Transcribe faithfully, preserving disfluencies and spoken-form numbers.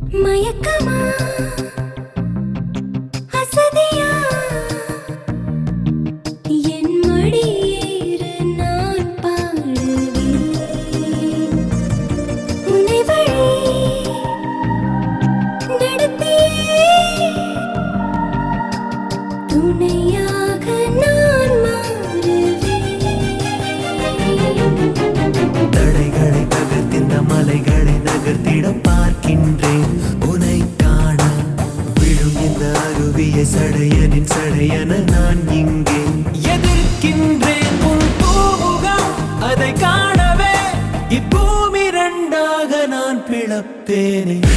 மயக்கமா அசதியா என் மடியேறு நான் பாடுவேன் உன்னை வழி நடத்தியே துணையாக நான் மாறுவேன். தடைகளை தகர்த்திந்த மலைகளை நகர்த்திட பார்க்கின்றேன் உனை காண விழும் இந்த அருவியை சடையனின் சடையன நான் இங்கே எதிர்க்கின்றேன் உன் பூமுகம் அதை காணவே இப்பூமி இரண்டாக நான் பிளப்பேனே.